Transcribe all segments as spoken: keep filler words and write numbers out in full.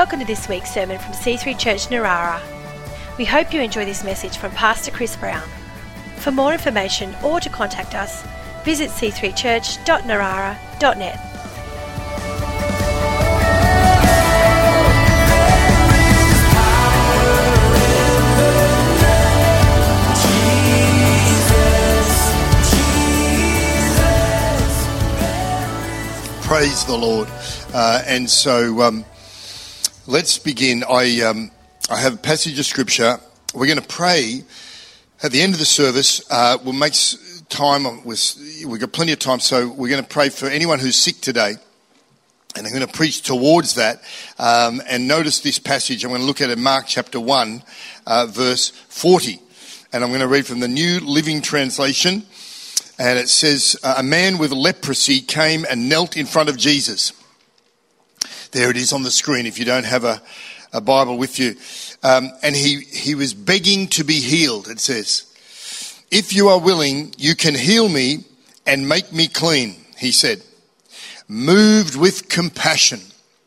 Welcome to this week's sermon from C three Church Narara. We hope you enjoy this message from Pastor Chris Brown. For more information or to contact us, visit c three church dot narara dot net. Praise the Lord. Uh, and so um, let's begin. I um, I have a passage of scripture. We're going to pray at the end of the service. Uh, we'll make time. With, we've got plenty of time, so we're going to pray for anyone who's sick today. And I'm going to preach towards that. Um, and notice this passage. I'm going to look at it in Mark chapter one, uh, verse forty. And I'm going to read from the New Living Translation. And it says, a man with leprosy came and knelt in front of Jesus. There it is on the screen if you don't have a, a Bible with you. Um, and he, he was begging to be healed, it says. If you are willing, you can heal me and make me clean, he said, moved with compassion.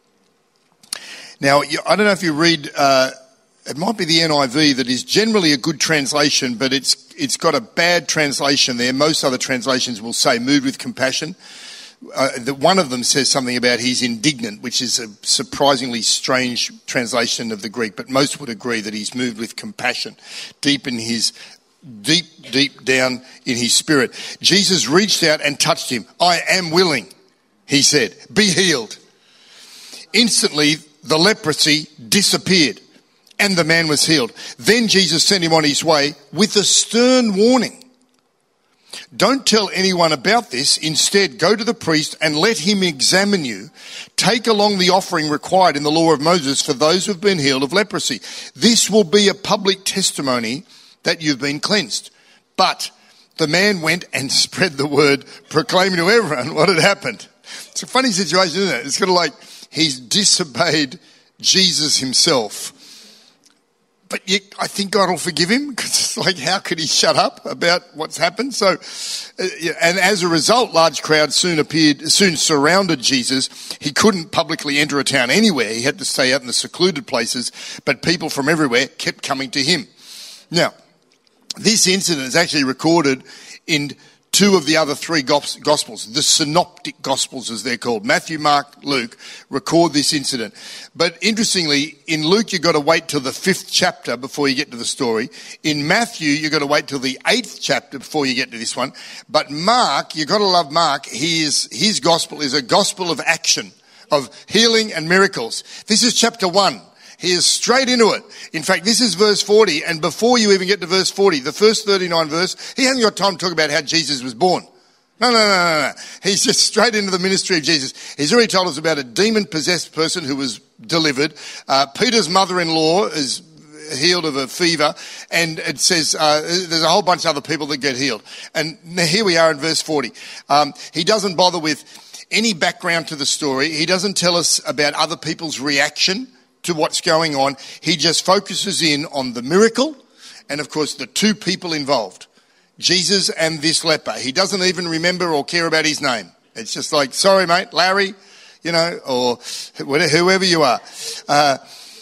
Now, I don't know if you read... Uh, It might be the N I V that is generally a good translation, but it's it's got a bad translation there. Most other translations will say moved with compassion. Uh, the, one of them says something about he's indignant, which is a surprisingly strange translation of the Greek, but most would agree that he's moved with compassion, deep in his, deep, deep down in his spirit. Jesus reached out and touched him. I am willing, he said, be healed. Instantly, the leprosy disappeared. And the man was healed. Then Jesus sent him on his way with a stern warning. Don't tell anyone about this. Instead, go to the priest and let him examine you. Take along the offering required in the law of Moses for those who have been healed of leprosy. This will be a public testimony that you've been cleansed. But the man went and spread the word, proclaiming to everyone what had happened. It's a funny situation, isn't it? It's kind of like he's disobeyed Jesus himself. But yet, I think God will forgive him because it's like, how could he shut up about what's happened? So, uh, and as a result, large crowds soon appeared, soon surrounded Jesus. He couldn't publicly enter a town anywhere. He had to stay out in the secluded places, but people from everywhere kept coming to him. Now, this incident is actually recorded in two of the other three Gospels, the synoptic Gospels as they're called. Matthew, Mark, Luke record this incident. But interestingly, in Luke you've got to wait till the fifth chapter before you get to the story. In Matthew you've got to wait till the eighth chapter before you get to this one. But Mark, you've got to love Mark, he is, his Gospel is a Gospel of action, of healing and miracles. This is chapter one. He is straight into it. In fact, this is verse forty, and before you even get to verse forty, the first thirty-nine verse, he hasn't got time to talk about how Jesus was born. No, no, no, no, no. He's just straight into the ministry of Jesus. He's already told us about a demon-possessed person who was delivered. Uh, Peter's mother-in-law is healed of a fever, and it says uh, there's a whole bunch of other people that get healed. And here we are in verse forty. Um, he doesn't bother with any background to the story. He doesn't tell us about other people's reaction to what's going on. He just focuses in on the miracle and, of course, the two people involved, Jesus and this leper. He doesn't even remember or care about his name. It's just like, sorry, mate, Larry, you know, or whoever you are. Uh,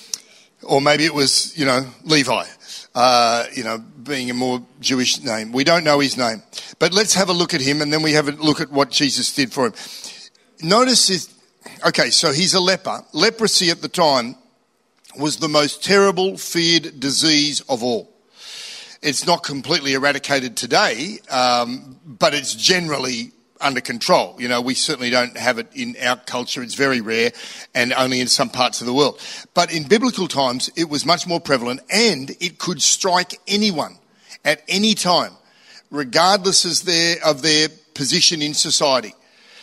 or maybe it was, you know, Levi, uh, you know, being a more Jewish name. We don't know his name. But let's have a look at him, and then we have a look at what Jesus did for him. Notice this. Okay, so he's a leper. Leprosy at the time was the most terrible, feared disease of all. It's not completely eradicated today, um, but it's generally under control. You know, we certainly don't have it in our culture. It's very rare and only in some parts of the world. But in biblical times, it was much more prevalent, and it could strike anyone at any time, regardless of their, of their position in society.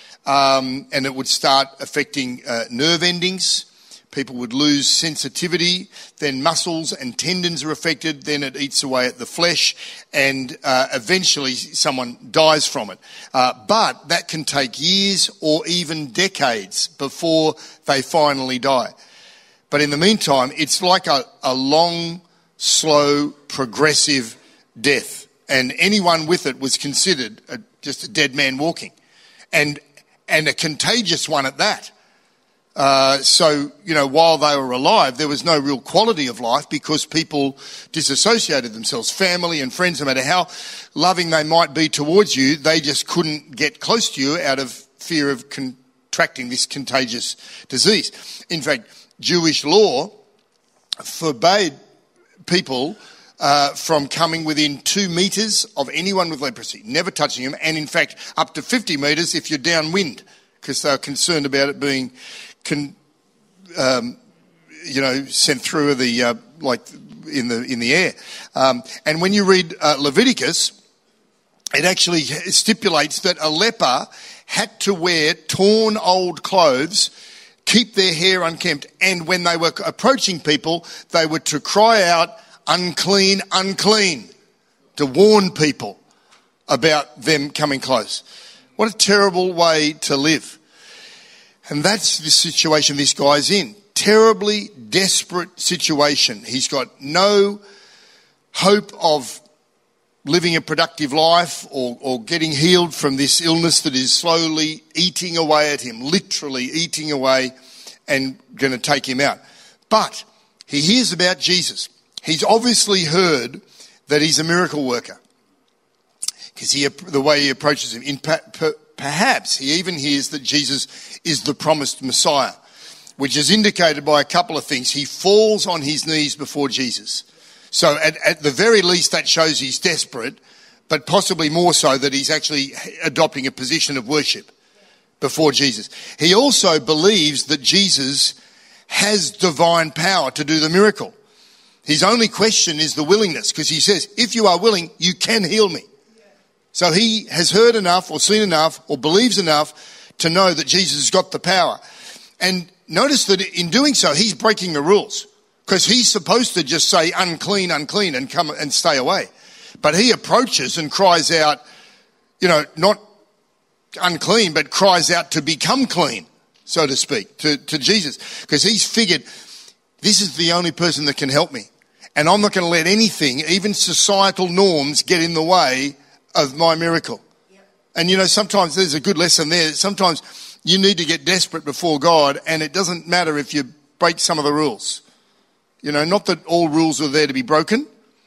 Um, and it would start affecting uh, nerve endings. People would lose sensitivity, then muscles and tendons are affected, then it eats away at the flesh, and uh, eventually someone dies from it. Uh, but that can take years or even decades before they finally die. But in the meantime, it's like a, a long, slow, progressive death. And anyone with it was considered a, just a dead man walking. And, and a contagious one at that. Uh, so, you know, while they were alive, there was no real quality of life because people disassociated themselves. Family and friends, no matter how loving they might be towards you, they just couldn't get close to you out of fear of contracting this contagious disease. In fact, Jewish law forbade people uh, from coming within two metres of anyone with leprosy, never touching them, and in fact up to fifty metres if you're downwind, because they were concerned about it being Can, um, you know, sent through the uh, like in the in the air. Um, and when you read uh, Leviticus, it actually stipulates that a leper had to wear torn old clothes, keep their hair unkempt, and when they were approaching people, they were to cry out, "Unclean, unclean," to warn people about them coming close. What a terrible way to live. And that's the situation this guy's in. Terribly desperate situation. He's got no hope of living a productive life or, or getting healed from this illness that is slowly eating away at him, literally eating away and going to take him out. But he hears about Jesus. He's obviously heard that he's a miracle worker because he, the way he approaches him. In pa- per, Perhaps he even hears that Jesus is the promised Messiah, which is indicated by a couple of things. He falls on his knees before Jesus. So at, at the very least that shows he's desperate, but possibly more so that he's actually adopting a position of worship before Jesus. He also believes that Jesus has divine power to do the miracle. His only question is the willingness, because he says, if you are willing, you can heal me. So he has heard enough or seen enough or believes enough to know that Jesus has got the power. And notice that in doing so, he's breaking the rules because he's supposed to just say unclean, unclean and come and stay away. But he approaches and cries out, you know, not unclean, but cries out to become clean, so to speak, to, to Jesus, because he's figured this is the only person that can help me. And I'm not going to let anything, even societal norms, get in the way of my miracle. Yep. And you know, sometimes there's a good lesson there. Sometimes you need to get desperate before God, and it doesn't matter if you break some of the rules. You know, not that all rules are there to be broken.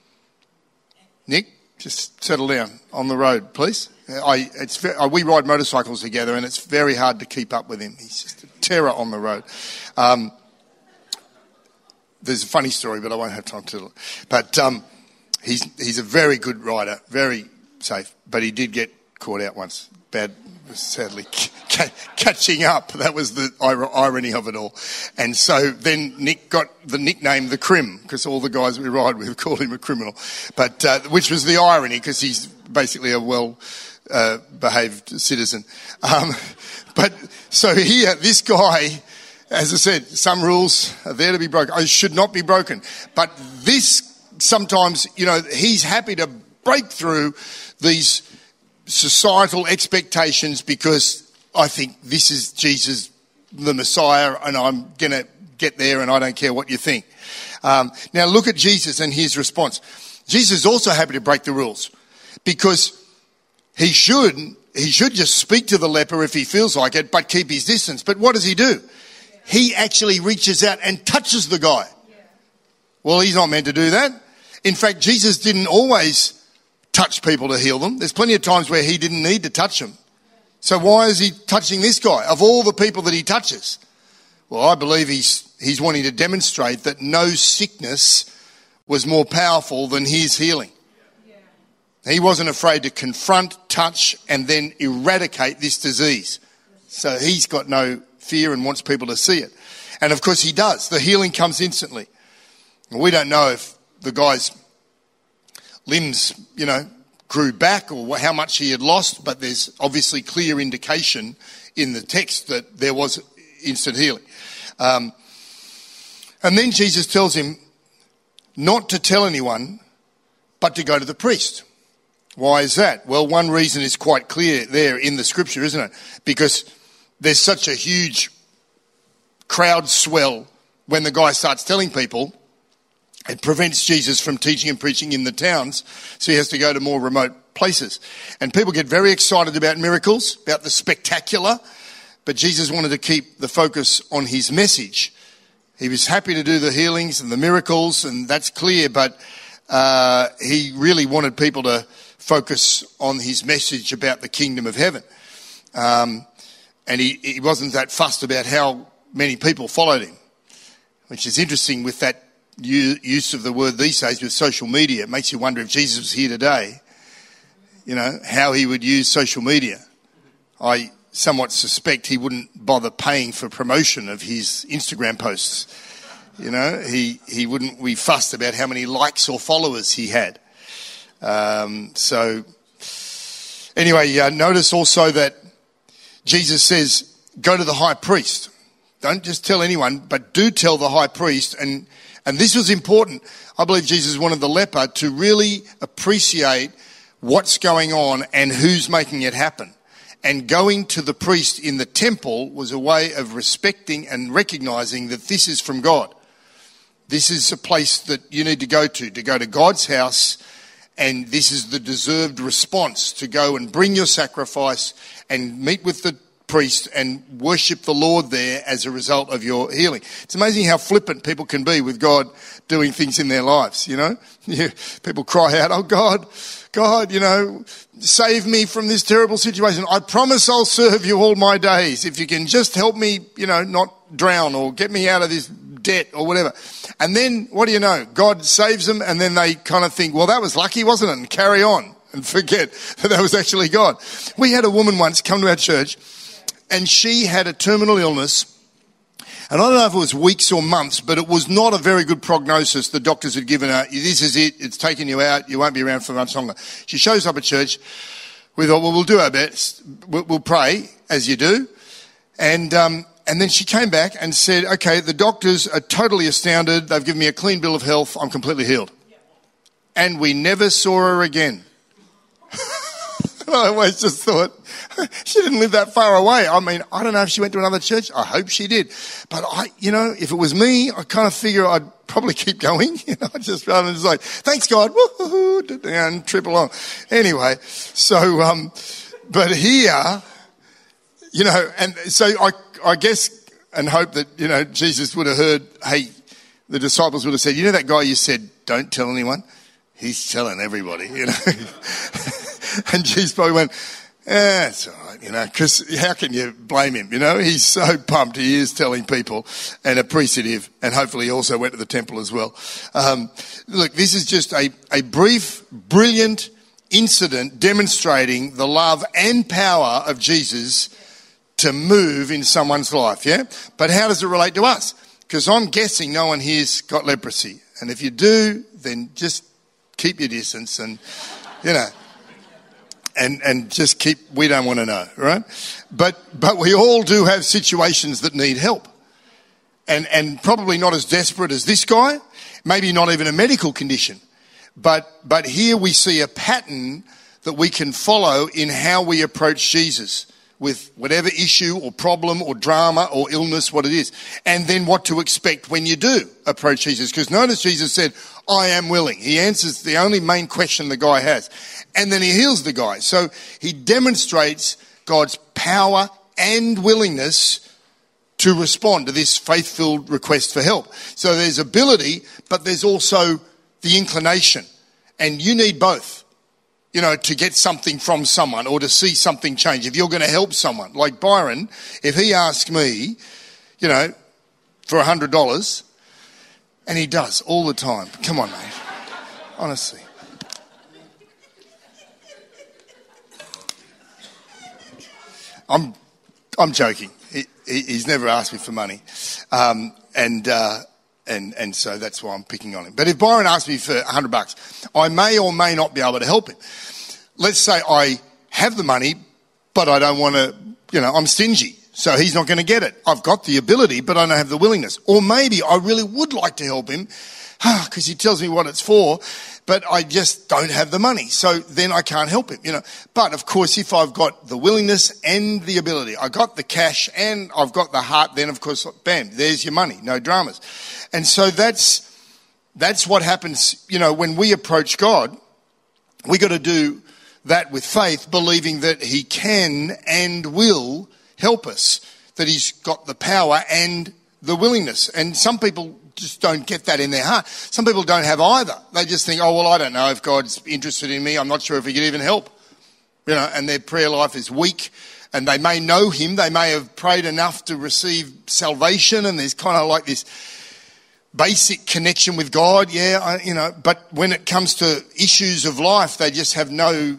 Nick, just settle down on the road, please. I, it's, we ride motorcycles together, and it's very hard to keep up with him. He's just a terror on the road. Um, there's a funny story, but I won't have time to. But um, he's he's a very good rider, very safe, but he did get caught out once. Bad, sadly, ca- catching up. That was the ir- irony of it all. And so then Nick got the nickname the Crim, because all the guys we ride with called him a criminal. But uh, which was the irony, because he's basically a well uh, behaved citizen. Um, but so here, this guy, as I said, some rules are there to be broken. I should not be broken. But this sometimes, you know, he's happy to break through these societal expectations because I think this is Jesus, the Messiah, and I'm going to get there and I don't care what you think. Um, now look at Jesus and his response. Jesus is also happy to break the rules because he should, he should just speak to the leper if he feels like it, but keep his distance. But what does he do? He actually reaches out and touches the guy. Well, he's not meant to do that. In fact, Jesus didn't always touch people to heal them. There's plenty of times where he didn't need to touch them. So why is he touching this guy of all the people that he touches? Well, I believe he's he's wanting to demonstrate that no sickness was more powerful than his healing. He wasn't afraid to confront, touch, and then eradicate this disease. So he's got no fear and wants people to see it. And of course he does. The healing comes instantly. We don't know if the guy's limbs, you know, grew back or how much he had lost, but there's obviously clear indication in the text that there was instant healing. Um, and then Jesus tells him not to tell anyone, but to go to the priest. Why is that? Well, one reason is quite clear there in the scripture, isn't it? Because there's such a huge crowd swell when the guy starts telling people. It prevents Jesus from teaching and preaching in the towns, so he has to go to more remote places. And people get very excited about miracles, about the spectacular, but Jesus wanted to keep the focus on his message. He was happy to do the healings and the miracles, and that's clear, but uh, he really wanted people to focus on his message about the kingdom of heaven. Um, and he, he wasn't that fussed about how many people followed him, which is interesting with that use of the word these days with social media. It makes you wonder if Jesus was here today, you know, how he would use social media. I somewhat suspect he wouldn't bother paying for promotion of his Instagram posts. You know, he, he wouldn't be fussed about how many likes or followers he had. Um, so anyway, uh, notice also that Jesus says, go to the high priest. Don't just tell anyone, but do tell the high priest. And, and this was important. I believe Jesus wanted the leper to really appreciate what's going on and who's making it happen. And going to the priest in the temple was a way of respecting and recognizing that this is from God. This is a place that you need to go to, to go to God's house, and this is the deserved response, to go and bring your sacrifice and meet with the priest and worship the Lord there as a result of your healing. It's amazing how flippant people can be with God doing things in their lives, you know. People cry out, oh God, God, you know, save me from this terrible situation. I promise I'll serve you all my days. If you can just help me, you know, not drown or get me out of this debt or whatever. And then, what do you know? God saves them, and then they kind of think, well, that was lucky, wasn't it? And carry on and forget that that was actually God. We had a woman once come to our church, and she had a terminal illness. And I don't know if it was weeks or months, but it was not a very good prognosis the doctors had given her. This is it. It's taking you out. You won't be around for much longer. She shows up at church. We thought, well, we'll do our best. We'll, we'll pray, as you do. And um, and then she came back and said, okay, the doctors are totally astounded. They've given me a clean bill of health. I'm completely healed. And we never saw her again. I always just thought, she didn't live that far away. I mean, I don't know if she went to another church. I hope she did. But I, you know, if it was me, I kind of figure I'd probably keep going. You know, just rather than just like, thanks God, woo-hoo-hoo, and trip along. Anyway, so, um, but here, you know, and so I, I guess and hope that, you know, Jesus would have heard, hey, the disciples would have said, you know that guy you said, don't tell anyone? He's telling everybody, you know. And Jesus probably went, eh, it's all right, you know, because how can you blame him, you know? He's so pumped he is telling people and appreciative, and hopefully he also went to the temple as well. Um, look, this is just a, a brief, brilliant incident demonstrating the love and power of Jesus to move in someone's life, yeah? But how does it relate to us? Because I'm guessing no one here's got leprosy. And if you do, then just keep your distance and, you know, and, and just keep, we don't want to know, right? But, but we all do have situations that need help. And, and probably not as desperate as this guy, maybe not even a medical condition. But, but here we see a pattern that we can follow in how we approach Jesus with whatever issue or problem or drama or illness, what it is. And then what to expect when you do approach Jesus. Because notice Jesus said, I am willing. He answers the only main question the guy has. And then he heals the guy. So he demonstrates God's power and willingness to respond to this faith-filled request for help. So there's ability, but there's also the inclination. And you need both, you know, to get something from someone or to see something change. If you're going to help someone, like Byron, if he asks me, you know, for one hundred dollars, and he does all the time. Come on, mate. Honestly. I'm I'm joking. He, he, he's never asked me for money. Um, and, uh, and, and so that's why I'm picking on him. But if Byron asked me for a hundred bucks, I may or may not be able to help him. Let's say I have the money, but I don't want to, you know, I'm stingy. So he's not going to get it. I've got the ability, but I don't have the willingness. Or maybe I really would like to help him because he tells me what it's for, but I just don't have the money. So then I can't help him, you know. But of course, if I've got the willingness and the ability, I got the cash and I've got the heart, then of course, bam, there's your money. No dramas. And so that's, that's what happens, you know, when we approach God. We got to do that with faith, believing that he can and will help us that he's got the power and the willingness. And some people just don't get that in their heart. Some people don't have either. They just think, oh, well, I don't know if God's interested in me. I'm not sure if he could even help. You know, and their prayer life is weak. And they may know him. They may have prayed enough to receive salvation. And there's kind of like this basic connection with God. Yeah, I, you know, but when it comes to issues of life, they just have no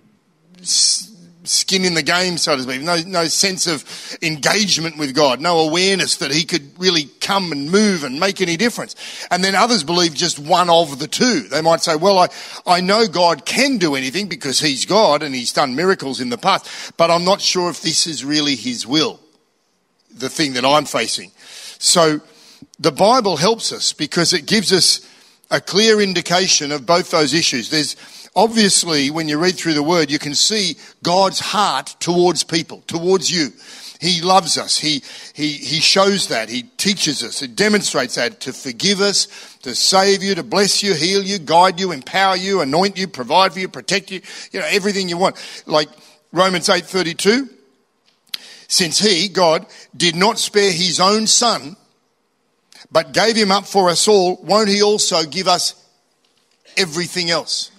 skin in the game, so to speak, no no sense of engagement with God, no awareness that he could really come and move and make any difference. And then others believe just one of the two. They might say, well, I, I know God can do anything because he's God and he's done miracles in the past, but I'm not sure if this is really his will, the thing that I'm facing. So the Bible helps us because it gives us a clear indication of both those issues. There's obviously, when you read through the word, you can see God's heart towards people, towards you. He loves us. He, he, he shows that. He teaches us. It demonstrates that to forgive us, to save you, to bless you, heal you, guide you, empower you, anoint you, provide for you, protect you, you know, everything you want. Like Romans eight thirty-two, since he, God, did not spare his own son, but gave him up for us all, won't he also give us everything else?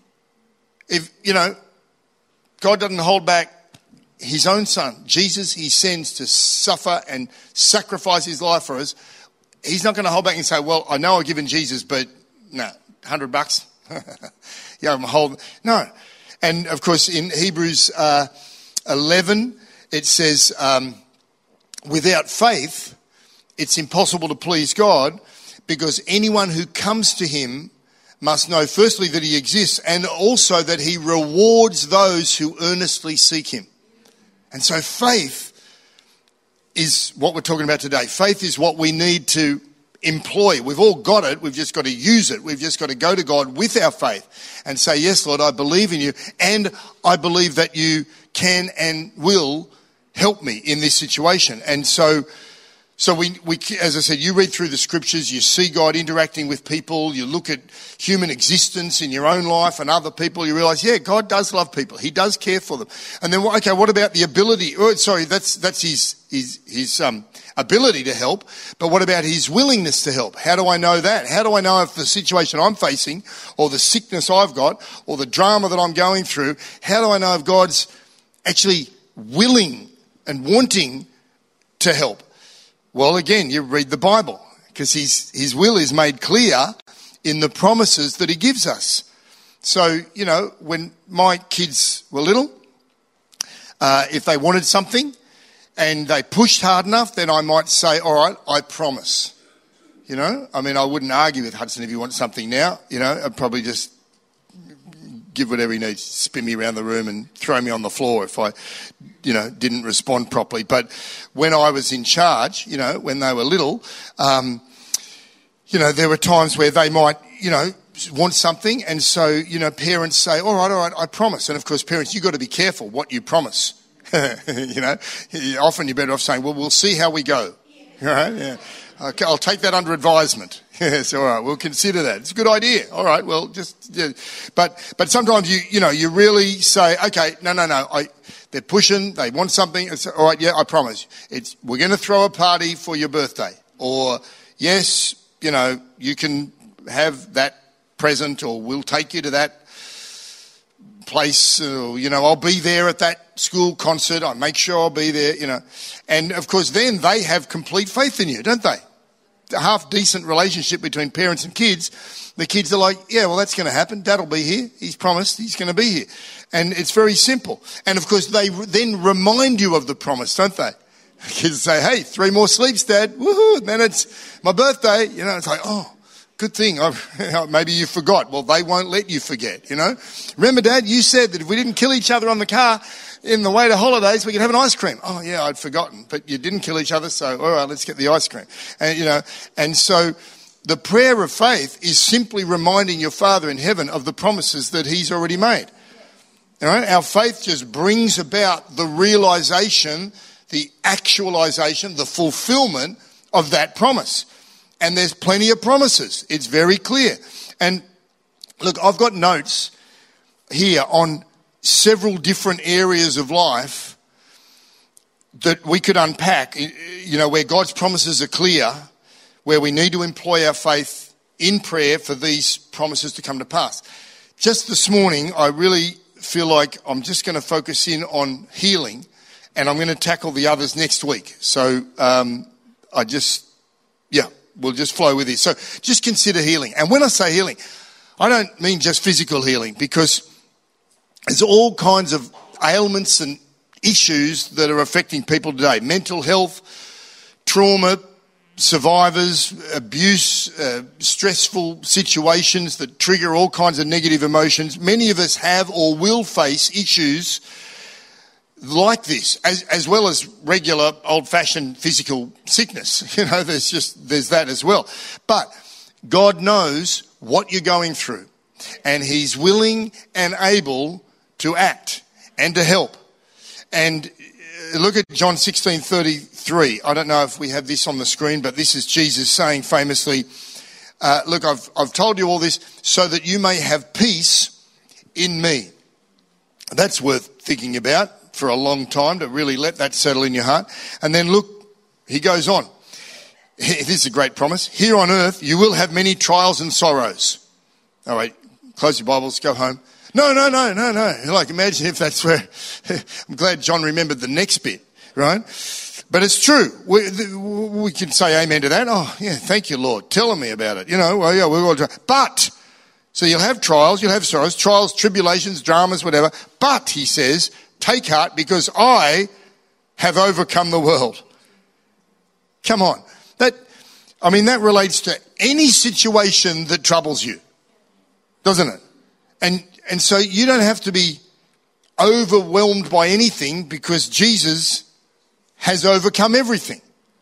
If, you know, God doesn't hold back his own son, Jesus, he sends to suffer and sacrifice his life for us. He's not going to hold back and say, well, I know I've given Jesus, but no, nah, hundred bucks. yeah, I'm holding. No. And of course, in Hebrews uh, eleven, it says, um, without faith, it's impossible to please God because anyone who comes to him must know firstly that he exists and also that he rewards those who earnestly seek him. And so faith is what we're talking about today. Faith is what we need to employ. We've all got it. We've just got to use it. We've just got to go to God with our faith and say, yes, Lord, I believe in you and I believe that you can and will help me in this situation. And so So we, we, as I said, you read through the scriptures, you see God interacting with people, you look at human existence in your own life and other people, you realise, yeah, God does love people. He does care for them. And then, okay, what about the ability? Oh, sorry, that's, that's his, his, his, um, ability to help. But what about his willingness to help? How do I know that? How do I know if the situation I'm facing or the sickness I've got or the drama that I'm going through, how do I know if God's actually willing and wanting to help? Well, again, you read the Bible because his, his will is made clear in the promises that he gives us. So, you know, when my kids were little, uh, if they wanted something and they pushed hard enough, then I might say, all right, I promise. You know, I mean, I wouldn't argue with Hudson if he wants something now. You know, I'd probably just give whatever he needs, spin me around the room and throw me on the floor if I, you know, didn't respond properly. But when I was in charge, you know, when they were little, um, you know, there were times where they might, you know, want something. And so, you know, parents say, all right, all right, I promise. And of course, parents, you've got to be careful what you promise. you know, often you're better off saying, well, we'll see how we go. All right, yeah. Okay, I'll take that under advisement. Yes, all right, we'll consider that. It's a good idea. All right, well, just, yeah. but but sometimes you you know you really say, okay, no, no, no, I, they're pushing, they want something. It's, all right, yeah, I promise. It's we're going to throw a party for your birthday, or yes, you know, you can have that present, or we'll take you to that place, or, you know, I'll be there at that school concert. I make sure I'll be there, you know, and of course, then they have complete faith in you, don't they? A half decent relationship between parents and kids, the kids are like, yeah, well, that's going to happen. Dad'll be here. He's promised he's going to be here. And it's very simple. And of course, they then remind you of the promise, don't they? Kids say, hey, three more sleeps, Dad. Woohoo. And then it's my birthday. You know, it's like, oh, good thing. I've, maybe you forgot. Well, they won't let you forget, you know. Remember, Dad, you said that if we didn't kill each other on the car in the way to holidays, we could have an ice cream. Oh, yeah, I'd forgotten. But you didn't kill each other, so all right, let's get the ice cream. And, you know, and so the prayer of faith is simply reminding your Father in heaven of the promises that he's already made. All right? Our faith just brings about the realization, the actualization, the fulfillment of that promise. And there's plenty of promises. It's very clear. And look, I've got notes here on several different areas of life that we could unpack, you know, where God's promises are clear, where we need to employ our faith in prayer for these promises to come to pass. Just this morning, I really feel like I'm just going to focus in on healing, and I'm going to tackle the others next week. So um, I just, yeah, we'll just flow with this. So just consider healing. And when I say healing, I don't mean just physical healing, because there's all kinds of ailments and issues that are affecting people today. Mental health, trauma, survivors, abuse, uh, stressful situations that trigger all kinds of negative emotions. Many of us have or will face issues like this, as, as well as regular old-fashioned physical sickness. You know, there's just, there's that as well. But God knows what you're going through, and he's willing and able to act and to help. And look at John sixteen thirty-three. I don't know if we have this on the screen, but this is Jesus saying famously, uh, look, I've, I've told you all this so that you may have peace in me. That's worth thinking about for a long time, to really let that settle in your heart. And then look, he goes on. This is a great promise. Here on earth, you will have many trials and sorrows. All right, close your Bibles, go home. No, no, no, no, no. Like, imagine if that's where, I'm glad John remembered the next bit, right? But it's true. We, we can say amen to that. Oh, yeah, thank you, Lord, telling me about it. You know, well, yeah, we're all trying. But, so you'll have trials, you'll have sorrows, trials, tribulations, dramas, whatever. But, he says, take heart, because I have overcome the world. Come on. That, I mean, that relates to any situation that troubles you, doesn't it? And and so you don't have to be overwhelmed by anything, because Jesus has overcome everything.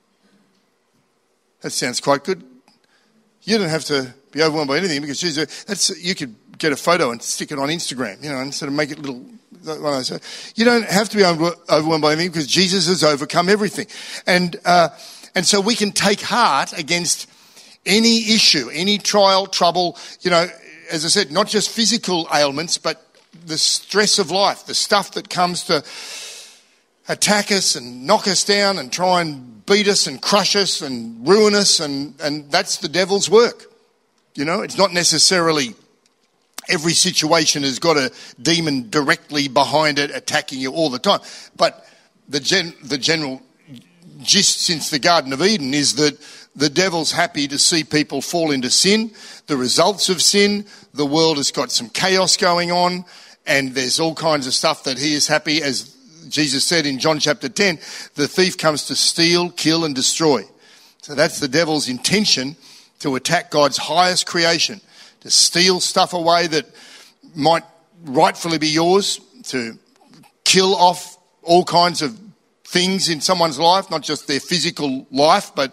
That sounds quite good. You don't have to be overwhelmed by anything, because Jesus, that's, you could get a photo and stick it on Instagram, you know, and sort of make it little. You don't have to be overwhelmed by anything, because Jesus has overcome everything. And uh, and so we can take heart against any issue, any trial, trouble, you know, as I said, not just physical ailments, but the stress of life, the stuff that comes to attack us and knock us down and try and beat us and crush us and ruin us, and, and that's the devil's work. You know, it's not necessarily every situation has got a demon directly behind it attacking you all the time. But the gen, the general gist since the Garden of Eden is that the devil's happy to see people fall into sin, the results of sin. The world has got some chaos going on, and there's all kinds of stuff that he is happy. As Jesus said in John chapter ten, the thief comes to steal, kill, and destroy. So that's the devil's intention, to attack God's highest creation, to steal stuff away that might rightfully be yours, to kill off all kinds of things in someone's life, not just their physical life, but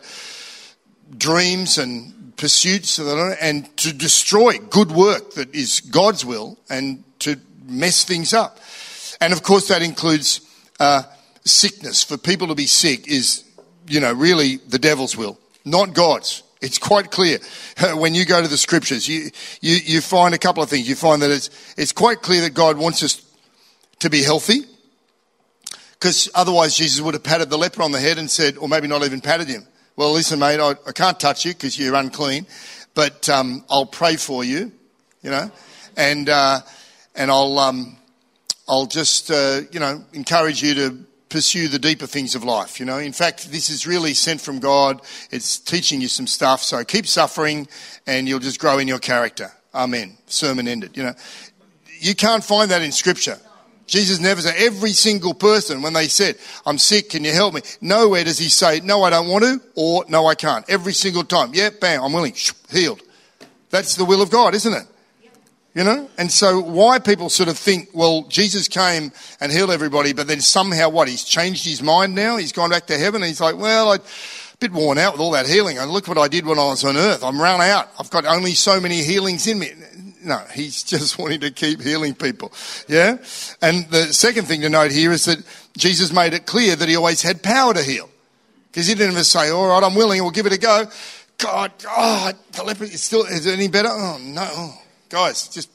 dreams and pursuits, and to destroy good work that is God's will, and to mess things up. And of course that includes uh, sickness. For people to be sick is, you know, really the devil's will, not God's. It's quite clear. When you go to the scriptures, you, you, you find a couple of things. You find that it's, it's quite clear that God wants us to be healthy, because otherwise Jesus would have patted the leper on the head and said, or maybe not even patted him. Well, listen, mate, I, I can't touch you because you're unclean, but um, I'll pray for you, you know, and uh, and I'll um, I'll just uh, you know encourage you to pursue the deeper things of life. You know, in fact, this is really sent from God. It's teaching you some stuff. So keep suffering, and you'll just grow in your character. Amen. Sermon ended. You know, you can't find that in Scripture. Jesus never said, every single person, when they said, I'm sick, can you help me? Nowhere does he say, no, I don't want to, or no, I can't. Every single time. Yeah, bam, I'm willing. Healed. That's the will of God, isn't it? You know? And so why people sort of think, well, Jesus came and healed everybody, but then somehow what? He's changed his mind now? He's gone back to heaven, and he's like, well, I'm a bit worn out with all that healing. And look what I did when I was on earth. I'm run out. I've got only so many healings in me. No, he's just wanting to keep healing people. Yeah? And the second thing to note here is that Jesus made it clear that he always had power to heal. Because he didn't ever say, all right, I'm willing, we'll give it a go. God, oh, the leper is still, is it any better? Oh, no. Oh, guys, just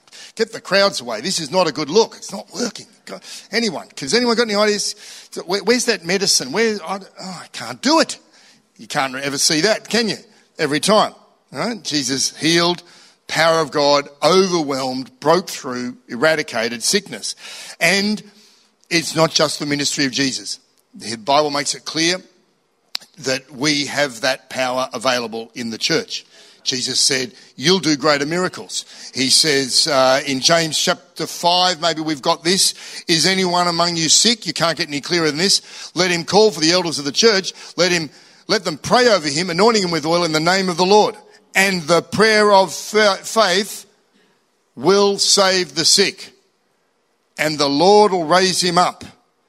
Get the crowds away. This is not a good look. It's not working. Anyone? Has anyone got any ideas? Where, where's that medicine? Where? I, oh, I can't do it. You can't ever see that, can you? Every time. Right? Jesus healed, power of God, overwhelmed, broke through, eradicated sickness. And it's not just the ministry of Jesus. The Bible makes it clear that we have that power available in the church. Jesus said, you'll do greater miracles. He says uh, in James chapter five, maybe we've got this, is anyone among you sick? You can't get any clearer than this. Let him call for the elders of the church. Let him, let them pray over him, anointing him with oil in the name of the Lord. And the prayer of faith will save the sick. And the Lord will raise him up.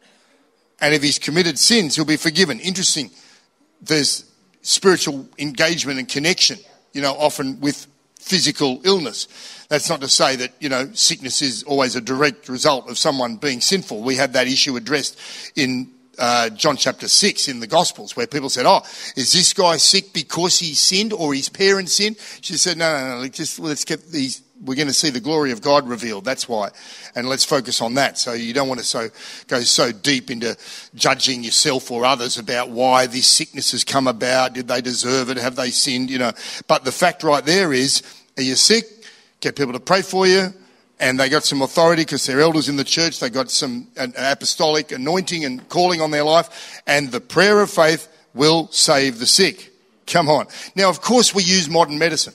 And if he's committed sins, he'll be forgiven. Interesting. There's spiritual engagement and connection, you know, often with physical illness. That's not to say that, you know, sickness is always a direct result of someone being sinful. We had that issue addressed in uh, John chapter six in the Gospels, where people said, oh, is this guy sick because he sinned or his parents sinned? She said, no, no, no, just let's get these, we're going to see the glory of God revealed. That's why. And let's focus on that. So you don't want to so go so deep into judging yourself or others about why this sickness has come about. Did they deserve it? Have they sinned? You know, but the fact right there is, are you sick? Get people to pray for you. And they got some authority because they're elders in the church. They got some an apostolic anointing and calling on their life. And the prayer of faith will save the sick. Come on. Now, of course, we use modern medicine.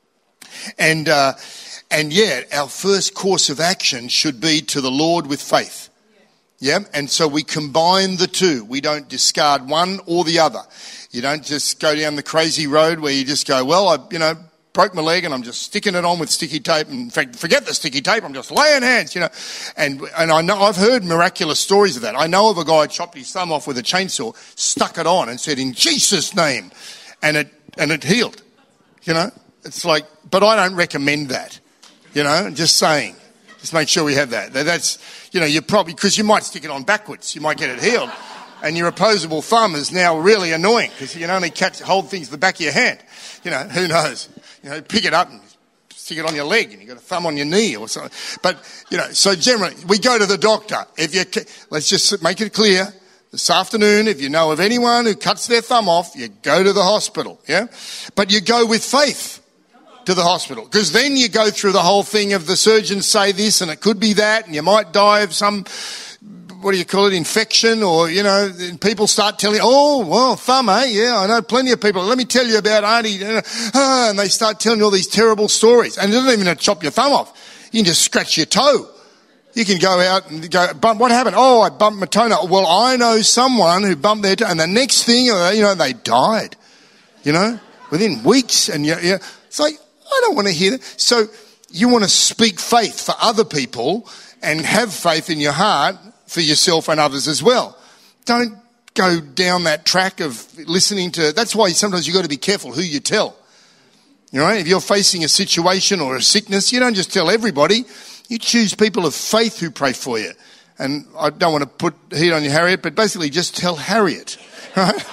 And, uh, And yet, our first course of action should be to the Lord with faith. Yeah? And so we combine the two. We don't discard one or the other. You don't just go down the crazy road where you just go, well, I, you know, broke my leg and I'm just sticking it on with sticky tape. And in fact, forget the sticky tape. I'm just laying hands, you know. And, and I know, I've heard miraculous stories of that. I know of a guy who chopped his thumb off with a chainsaw, stuck it on and said, in Jesus' name. And it, and it healed, you know. It's like, but I don't recommend that. You know, just saying. Just make sure we have that. That's, you know, you're probably, because you might stick it on backwards. You might get it healed. And your opposable thumb is now really annoying because you can only catch, hold things at the back of your hand. You know, who knows? You know, pick it up and stick it on your leg and you've got a thumb on your knee or something. But, you know, so generally, we go to the doctor. If you, let's just make it clear. This afternoon, if you know of anyone who cuts their thumb off, you go to the hospital, yeah? But you go with faith to the hospital, because then you go through the whole thing of the surgeons say this and it could be that and you might die of some, what do you call it, infection, or, you know, people start telling, oh, well, thumb, eh? Yeah, I know plenty of people. Let me tell you about Auntie. You know, ah, and they start telling you all these terrible stories. And it doesn't even have to chop your thumb off. You can just scratch your toe. You can go out and go, bump, what happened? Oh, I bumped my toenail. Well, I know someone who bumped their toe, and the next thing, you know, they died, you know, within weeks. And, you know, it's like, I don't want to hear that. So you want to speak faith for other people and have faith in your heart for yourself and others as well. Don't go down that track of listening to, that's why sometimes you've got to be careful who you tell. You know, if you're facing a situation or a sickness, you don't just tell everybody. You choose people of faith who pray for you. And I don't want to put heat on you, Harriet, but basically just tell Harriet, right?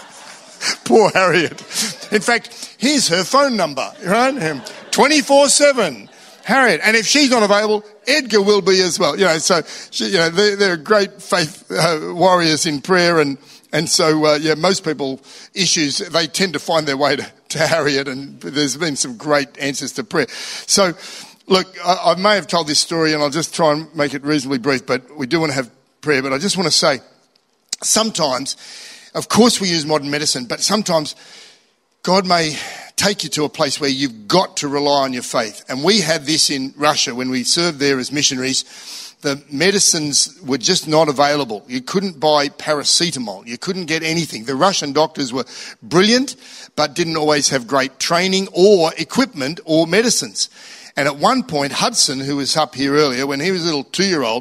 Poor Harriet. In fact, here's her phone number, right? twenty-four seven. Harriet. And if she's not available, Edgar will be as well. You know, so, she, you know, they're, they're great faith uh, warriors in prayer. And, and so, uh, yeah, most people issues, they tend to find their way to, to Harriet. And there's been some great answers to prayer. So, look, I, I may have told this story and I'll just try and make it reasonably brief, but we do want to have prayer. But I just want to say, sometimes, of course we use modern medicine, but sometimes God may take you to a place where you've got to rely on your faith. And we had this in Russia when we served there as missionaries. The medicines were just not available. You couldn't buy paracetamol. You couldn't get anything. The Russian doctors were brilliant, but didn't always have great training or equipment or medicines. And at one point, Hudson, who was up here earlier, when he was a little two-year-old,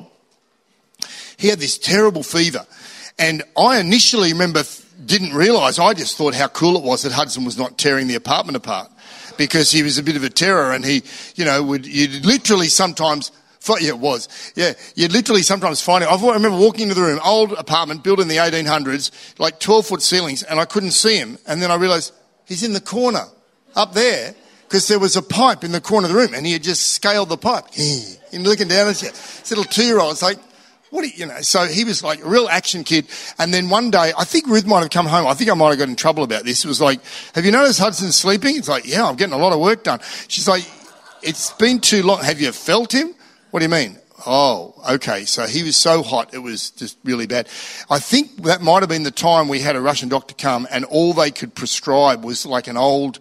he had this terrible fever. And I initially remember didn't realise, I just thought how cool it was that Hudson was not tearing the apartment apart, because he was a bit of a terror and he, you know, would, you'd literally sometimes, yeah, it was, yeah, you'd literally sometimes find it. I remember walking into the room, old apartment built in the eighteen hundreds, like twelve foot ceilings, and I couldn't see him. And then I realised he's in the corner up there because there was a pipe in the corner of the room and he had just scaled the pipe. And looking down at you, this little two-year-old, it's like, what do you, you know, so he was like a real action kid. And then one day, I think Ruth might have come home. I think I might have got in trouble about this. It was like, have you noticed Hudson's sleeping? It's like, yeah, I'm getting a lot of work done. She's like, it's been too long. Have you felt him? What do you mean? Oh, okay. So he was so hot, it was just really bad. I think that might have been the time we had a Russian doctor come and all they could prescribe was like an old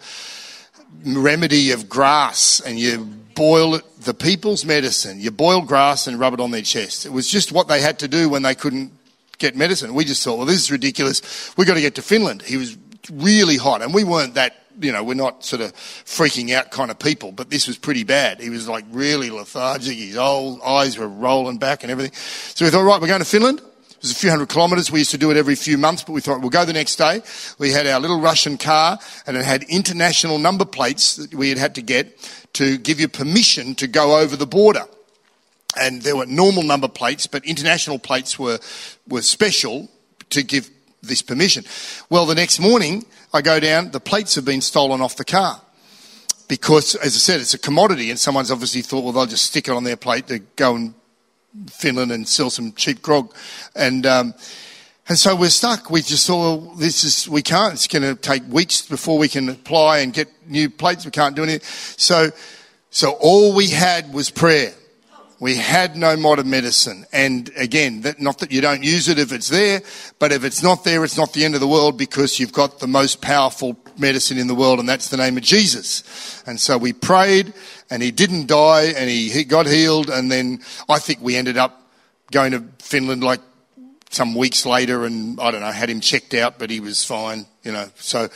remedy of grass, and you boil it, the people's medicine. You boil grass and rub it on their chest. It was just what they had to do when they couldn't get medicine. We just thought, well, this is ridiculous. We've got to get to Finland. He was really hot, and we weren't that, you know, we're not sort of freaking out kind of people, but this was pretty bad. He was like really lethargic. His old eyes were rolling back and everything. So we thought, right, we're going to Finland. It was a few hundred kilometres. We used to do it every few months, but we thought we'll go the next day. We had our little Russian car, and it had international number plates that we had had to get to give you permission to go over the border. And there were normal number plates, but international plates were, were special to give this permission. Well, the next morning I go down, the plates have been stolen off the car because, as I said, it's a commodity, and someone's obviously thought, well, they'll just stick it on their plate to go in Finland and sell some cheap grog. And um, and so we're stuck. We just thought, well, this is, we can't. It's going to take weeks before we can apply and get new plates. We can't do anything. So, so all we had was prayer. We had no modern medicine. And again, that, not that you don't use it if it's there, but if it's not there, it's not the end of the world, because you've got the most powerful medicine in the world, and that's the name of Jesus. And so we prayed, and he didn't die, and he, he got healed. And then I think we ended up going to Finland like some weeks later, and I don't know, had him checked out, but he was fine, you know. So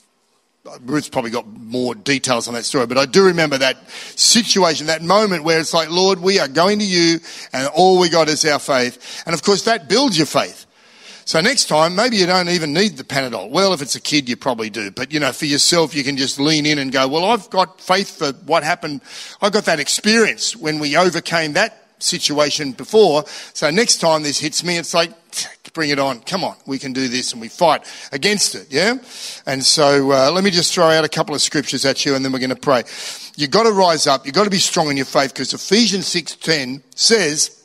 Ruth's probably got more details on that story, but I do remember that situation, that moment where it's like, Lord, we are going to you, and all we got is our faith. And of course that builds your faith. So next time, maybe you don't even need the Panadol. Well, if it's a kid, you probably do. But, you know, for yourself, you can just lean in and go, well, I've got faith for what happened. I got that experience when we overcame that situation before. So next time this hits me, it's like, bring it on. Come on, we can do this, and we fight against it, yeah? And so uh, let me just throw out a couple of scriptures at you, and then we're going to pray. You've got to rise up. You've got to be strong in your faith, because Ephesians six ten says,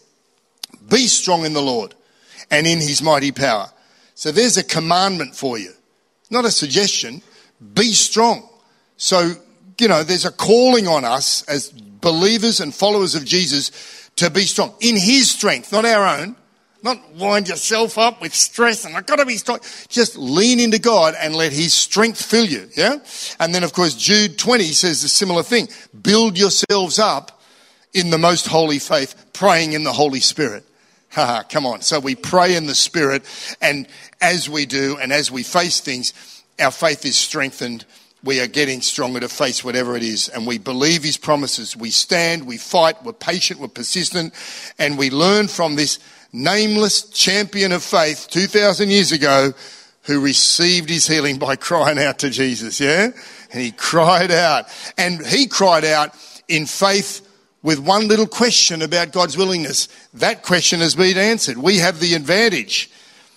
be strong in the Lord and in his mighty power. So there's a commandment for you, not a suggestion. Be strong. So, you know, there's a calling on us as believers and followers of Jesus to be strong in his strength, not our own. Not wind yourself up with stress and I've got to be strong. Just lean into God and let his strength fill you, yeah? And then, of course, Jude twenty says a similar thing. Build yourselves up in the most holy faith, praying in the Holy Spirit. Haha, come on. So we pray in the Spirit, and as we do and as we face things, our faith is strengthened. We are getting stronger to face whatever it is, and we believe his promises. We stand, we fight, we're patient, we're persistent, and we learn from this nameless champion of faith two thousand years ago who received his healing by crying out to Jesus, yeah? And he cried out. And he cried out in faith with one little question about God's willingness. That question has been answered. We have the advantage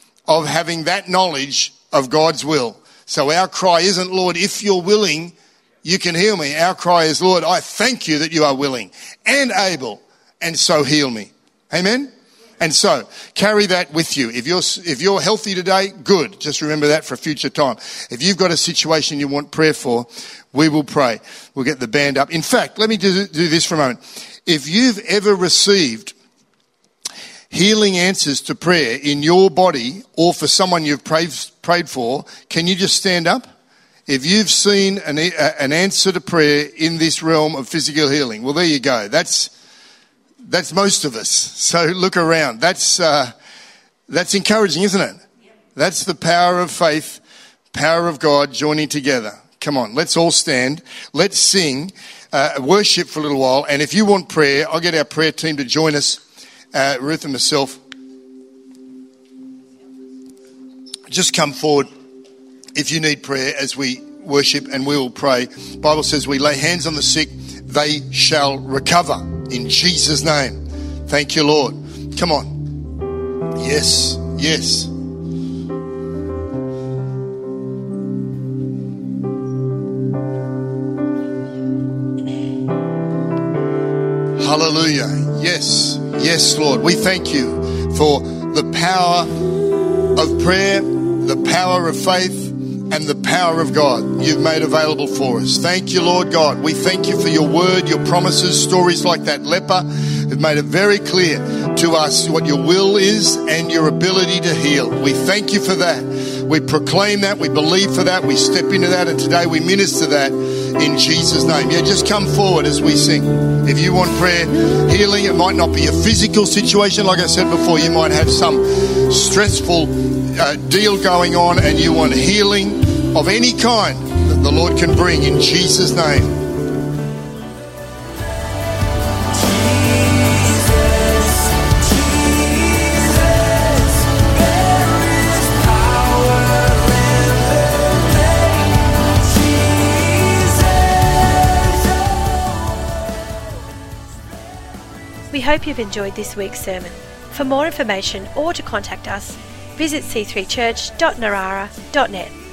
of having that knowledge of God's will. So our cry isn't, Lord, if you're willing, you can heal me. Our cry is, Lord, I thank you that you are willing and able, and so heal me. Amen? And so, carry that with you. If you're if you're healthy today, good. Just remember that for future time. If you've got a situation you want prayer for, we will pray. We'll get the band up. In fact, let me do, do this for a moment. If you've ever received healing answers to prayer in your body or for someone you've prayed, prayed for, can you just stand up? If you've seen an, an answer to prayer in this realm of physical healing, well, there you go. That's That's most of us. So look around. That's uh, that's encouraging, isn't it? That's the power of faith, power of God joining together. Come on, let's all stand. Let's sing, uh, worship for a little while. And if you want prayer, I'll get our prayer team to join us, uh, Ruth and myself. Just come forward if you need prayer as we worship, and we will pray. The Bible says we lay hands on the sick, they shall recover. In Jesus' name. Thank you, Lord. Come on. Yes, yes. Hallelujah. Yes. Yes, Lord. We thank you for the power of prayer, the power of faith, and the power of God you've made available for us. Thank you, Lord God. We thank you for your word, your promises, stories like that leper have made it very clear to us what your will is and your ability to heal. We thank you for that. We proclaim that. We believe for that. We step into that. And today we minister that in Jesus' name. Yeah, just come forward as we sing. If you want prayer, healing, it might not be a physical situation. Like I said before, you might have some stressful uh, deal going on and you want healing of any kind that the Lord can bring in Jesus' name. We hope you've enjoyed this week's sermon. For more information or to contact us, visit c three church dot narara dot net.